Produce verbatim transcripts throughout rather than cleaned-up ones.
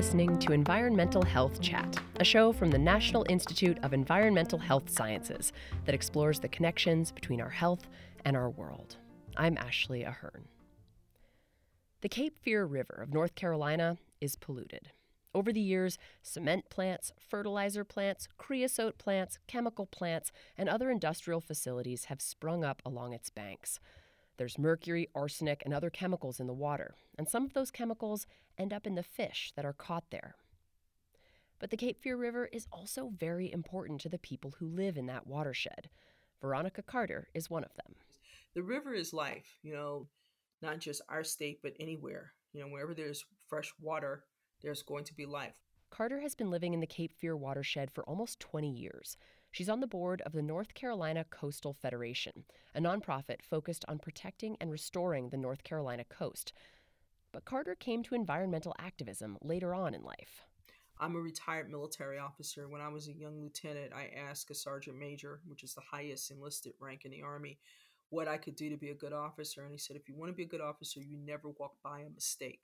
listening to Environmental Health Chat, a show from the National Institute of Environmental Health Sciences that explores the connections between our health and our world. I'm Ashley Ahern. The Cape Fear River of North Carolina is polluted. Over the years, cement plants, fertilizer plants, creosote plants, chemical plants, and other industrial facilities have sprung up along its banks. There's mercury, arsenic, and other chemicals in the water, and some of those chemicals end up in the fish that are caught there. But the Cape Fear River is also very important to the people who live in that watershed. Veronica Carter is one of them. The river is life, you know, not just our state, but anywhere. You know, wherever there's fresh water, there's going to be life. Carter has been living in the Cape Fear watershed for almost twenty years. She's on the board of the North Carolina Coastal Federation, a nonprofit focused on protecting and restoring the North Carolina coast. But Carter came to environmental activism later on in life. I'm a retired military officer. When I was a young lieutenant, I asked a sergeant major, which is the highest enlisted rank in the Army, what I could do to be a good officer. And he said, if you want to be a good officer, you never walk by a mistake.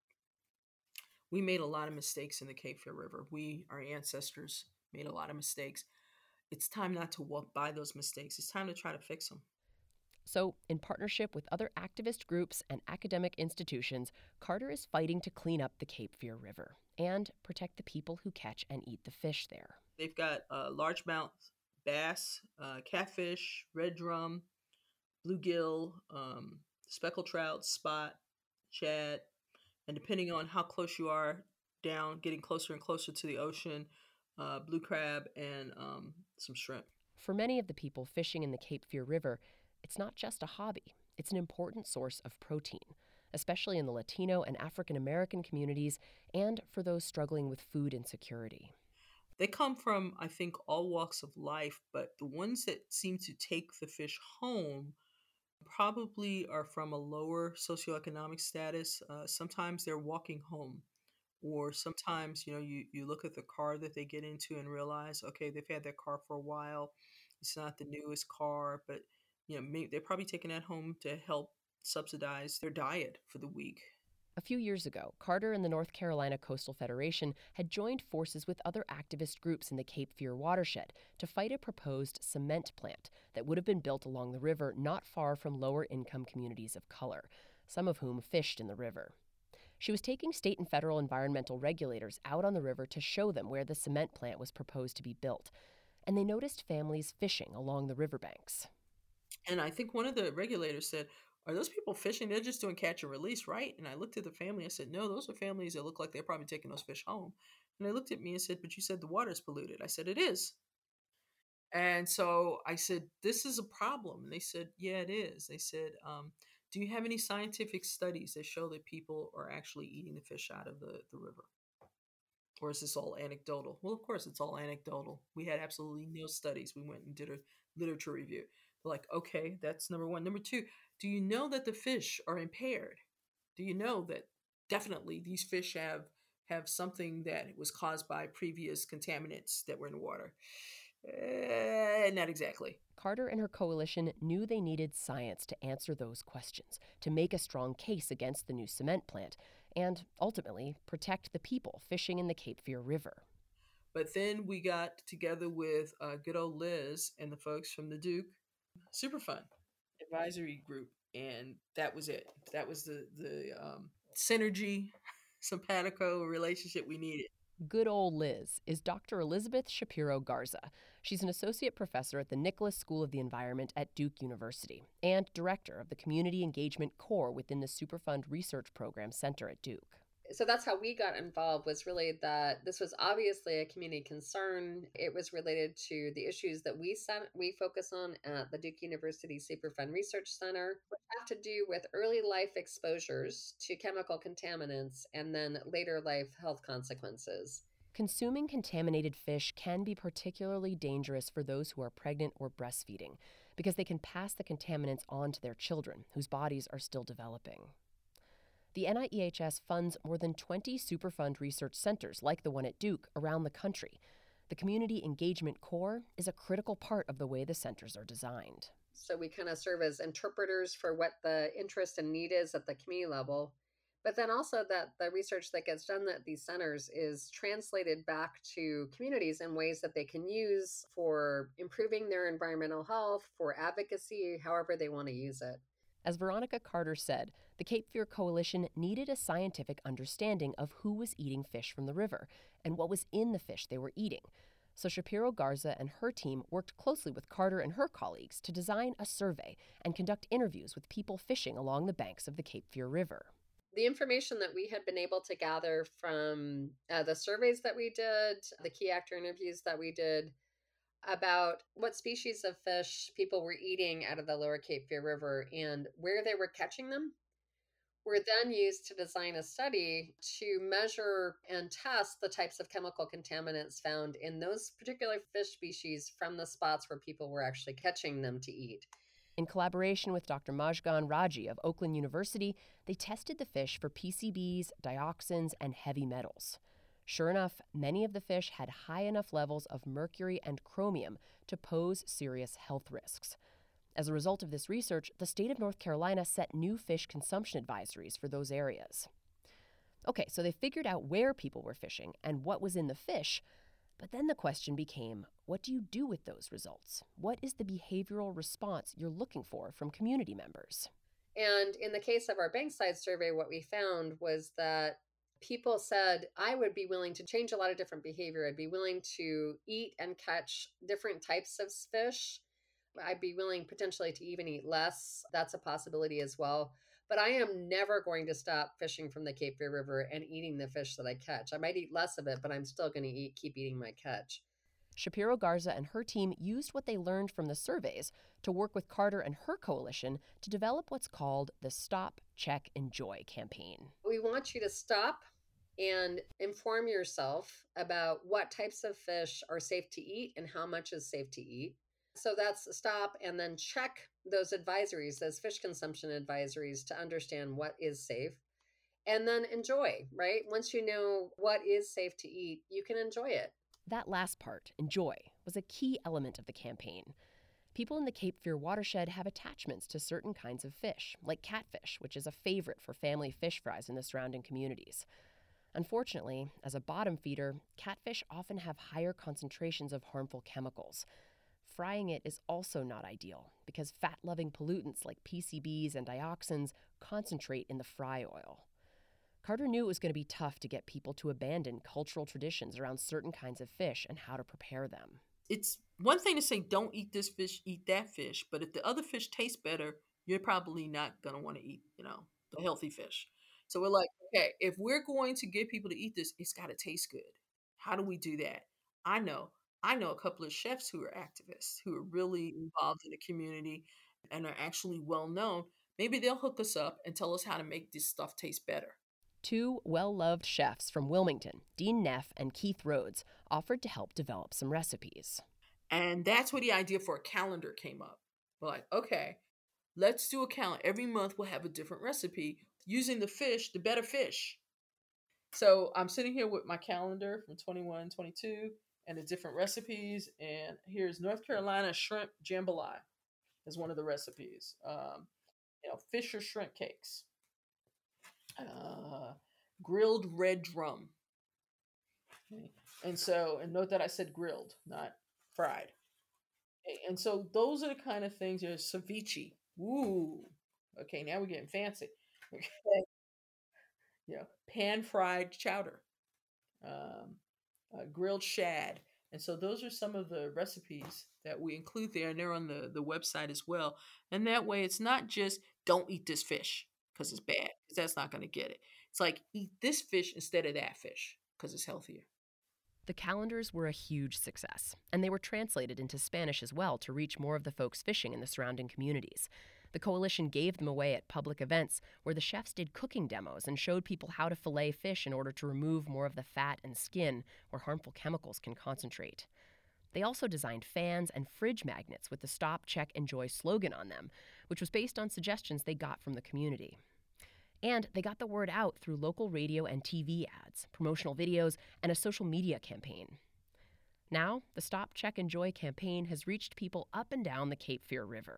We made a lot of mistakes in the Cape Fear River. We, our ancestors, made a lot of mistakes. It's time not to walk by those mistakes. It's time to try to fix them. So, in partnership with other activist groups and academic institutions, Carter is fighting to clean up the Cape Fear River and protect the people who catch and eat the fish there. They've got uh, largemouth bass, uh, catfish, red drum, bluegill, um, speckled trout, spot, shad, and depending on how close you are down, getting closer and closer to the ocean, uh, blue crab and um, some shrimp. For many of the people fishing in the Cape Fear River, it's not just a hobby. It's an important source of protein, especially in the Latino and African American communities and for those struggling with food insecurity. They come from, I think, all walks of life, but the ones that seem to take the fish home probably are from a lower socioeconomic status. Uh, sometimes they're walking home. Or sometimes, you know, you, you look at the car that they get into and realize, okay, they've had that car for a while. It's not the newest car, but, you know, maybe they're probably taking that home to help subsidize their diet for the week. A few years ago, Carter and the North Carolina Coastal Federation had joined forces with other activist groups in the Cape Fear watershed to fight a proposed cement plant that would have been built along the river not far from lower-income communities of color, some of whom fished in the river. She was taking state and federal environmental regulators out on the river to show them where the cement plant was proposed to be built, and they noticed families fishing along the riverbanks. And I think one of the regulators said, are those people fishing? They're just doing catch and release, right? And I looked at the family. I said, no, those are families that look like they're probably taking those fish home. And they looked at me and said, but you said the water's polluted. I said, it is. And so I said, this is a problem. And they said, yeah, it is. They said, um, do you have any scientific studies that show that people are actually eating the fish out of the, the river? Or is this all anecdotal? Well, of course, it's all anecdotal. We had absolutely no studies. We went and did a literature review. They're like, okay, that's number one. Number two, do you know that the fish are impaired? Do you know that definitely these fish have have something that was caused by previous contaminants that were in the water? Uh, not exactly. Carter and her coalition knew they needed science to answer those questions, to make a strong case against the new cement plant, and ultimately protect the people fishing in the Cape Fear River. But then we got together with uh, good old Liz and the folks from the Duke Superfund Advisory Group, and that was it. That was the, the um, synergy, simpatico relationship we needed. Good old Liz is Doctor Elizabeth Shapiro Garza. She's an associate professor at the Nicholas School of the Environment at Duke University and director of the Community Engagement Core within the Superfund Research Program Center at Duke. So that's how we got involved, was really that this was obviously a community concern. It was related to the issues that we set, we focus on at the Duke University Superfund Research Center, which have to do with early life exposures to chemical contaminants and then later life health consequences. Consuming contaminated fish can be particularly dangerous for those who are pregnant or breastfeeding because they can pass the contaminants on to their children, whose bodies are still developing. The N I E H S funds more than twenty Superfund research centers like the one at Duke around the country. The Community Engagement Core is a critical part of the way the centers are designed. So we kind of serve as interpreters for what the interest and need is at the community level. But then also that the research that gets done at these centers is translated back to communities in ways that they can use for improving their environmental health, for advocacy, however they want to use it. As Veronica Carter said, the Cape Fear Coalition needed a scientific understanding of who was eating fish from the river and what was in the fish they were eating. So Shapiro Garza and her team worked closely with Carter and her colleagues to design a survey and conduct interviews with people fishing along the banks of the Cape Fear River. The information that we had been able to gather from uh, the surveys that we did, the key actor interviews that we did about what species of fish people were eating out of the lower Cape Fear River and where they were catching them, were then used to design a study to measure and test the types of chemical contaminants found in those particular fish species from the spots where people were actually catching them to eat. In collaboration with Doctor Majgan Raji of Oakland University, they tested the fish for P C Bs, dioxins, and heavy metals. Sure enough, many of the fish had high enough levels of mercury and chromium to pose serious health risks. As a result of this research, the state of North Carolina set new fish consumption advisories for those areas. Okay, so they figured out where people were fishing and what was in the fish, but then the question became, what do you do with those results? What is the behavioral response you're looking for from community members? And in the case of our Bankside survey, what we found was that people said, I would be willing to change a lot of different behavior. I'd be willing to eat and catch different types of fish. I'd be willing potentially to even eat less. That's a possibility as well. But I am never going to stop fishing from the Cape Fear River and eating the fish that I catch. I might eat less of it, but I'm still going to eat, keep eating my catch. Shapiro Garza and her team used what they learned from the surveys to work with Carter and her coalition to develop what's called the Stop, Check, Enjoy campaign. We want you to stop and inform yourself about what types of fish are safe to eat and how much is safe to eat. So that's stop and then check those advisories, those fish consumption advisories, to understand what is safe. And then enjoy, right? Once you know what is safe to eat, you can enjoy it. That last part, enjoy, was a key element of the campaign. People in the Cape Fear watershed have attachments to certain kinds of fish, like catfish, which is a favorite for family fish fries in the surrounding communities. Unfortunately, as a bottom feeder, catfish often have higher concentrations of harmful chemicals. Frying it is also not ideal because fat-loving pollutants like P C Bs and dioxins concentrate in the fry oil. Carter knew it was going to be tough to get people to abandon cultural traditions around certain kinds of fish and how to prepare them. It's one thing to say, don't eat this fish, eat that fish. But if the other fish tastes better, you're probably not going to want to eat, you know, the healthy fish. So we're like, okay, if we're going to get people to eat this, it's got to taste good. How do we do that? I know. I know a couple of chefs who are activists, who are really involved in the community and are actually well known. Maybe they'll hook us up and tell us how to make this stuff taste better. Two well-loved chefs from Wilmington, Dean Neff and Keith Rhodes, offered to help develop some recipes. And that's where the idea for a calendar came up. We're like, okay, let's do a calendar. Every month we'll have a different recipe using the fish, the better fish. So I'm sitting here with my calendar from twenty-one, twenty-two and the different recipes. And here's North Carolina shrimp jambalaya as one of the recipes. Um, you know, fish or shrimp cakes. Uh, grilled red drum. Okay. And so, and note that I said grilled, not fried. Okay. And so those are the kind of things. There's ceviche. Ooh. Okay, now we're getting fancy. Okay. You know, pan-fried chowder. Um, uh, grilled shad. And so those are some of the recipes that we include there, and they're on the, the website as well. And that way it's not just don't eat this fish because it's bad, because that's not going to get it. It's like eat this fish instead of that fish because it's healthier. The calendars were a huge success, and they were translated into Spanish as well to reach more of the folks fishing in the surrounding communities. The coalition gave them away at public events where the chefs did cooking demos and showed people how to fillet fish in order to remove more of the fat and skin where harmful chemicals can concentrate. They also designed fans and fridge magnets with the Stop, Check, Enjoy slogan on them, which was based on suggestions they got from the community. And they got the word out through local radio and T V ads, promotional videos, and a social media campaign. Now, the Stop, Check, Enjoy campaign has reached people up and down the Cape Fear River.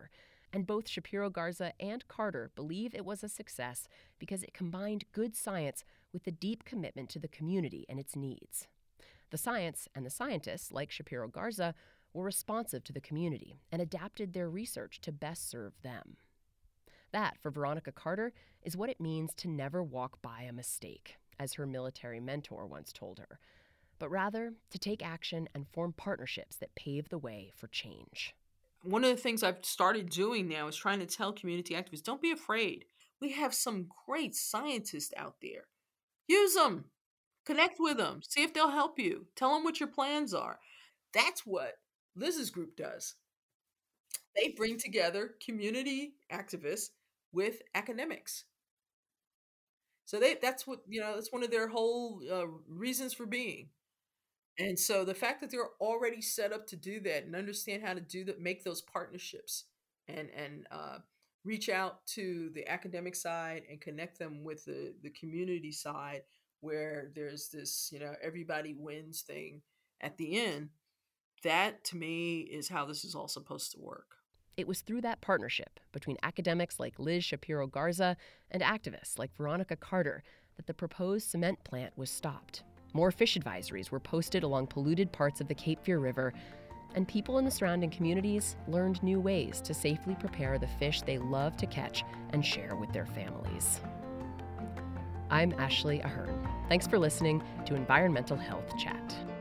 And both Shapiro Garza and Carter believe it was a success because it combined good science with a deep commitment to the community and its needs. The science and the scientists, like Shapiro Garza, were responsive to the community and adapted their research to best serve them. That, for Veronica Carter, is what it means to never walk by a mistake, as her military mentor once told her, but rather to take action and form partnerships that pave the way for change. One of the things I've started doing now is trying to tell community activists, don't be afraid. We have some great scientists out there. Use them. Connect with them. See if they'll help you. Tell them what your plans are. That's what Liz's group does. They bring together community activists with academics. So they that's what, you know, that's one of their whole uh, reasons for being. And so the fact that they're already set up to do that and understand how to do that, make those partnerships and, and uh, reach out to the academic side and connect them with the, the community side where there's this, you know, everybody wins thing at the end. That, to me, is how this is all supposed to work. It was through that partnership between academics like Liz Shapiro Garza and activists like Veronica Carter that the proposed cement plant was stopped. More fish advisories were posted along polluted parts of the Cape Fear River, and people in the surrounding communities learned new ways to safely prepare the fish they love to catch and share with their families. I'm Ashley Ahern. Thanks for listening to Environmental Health Chat.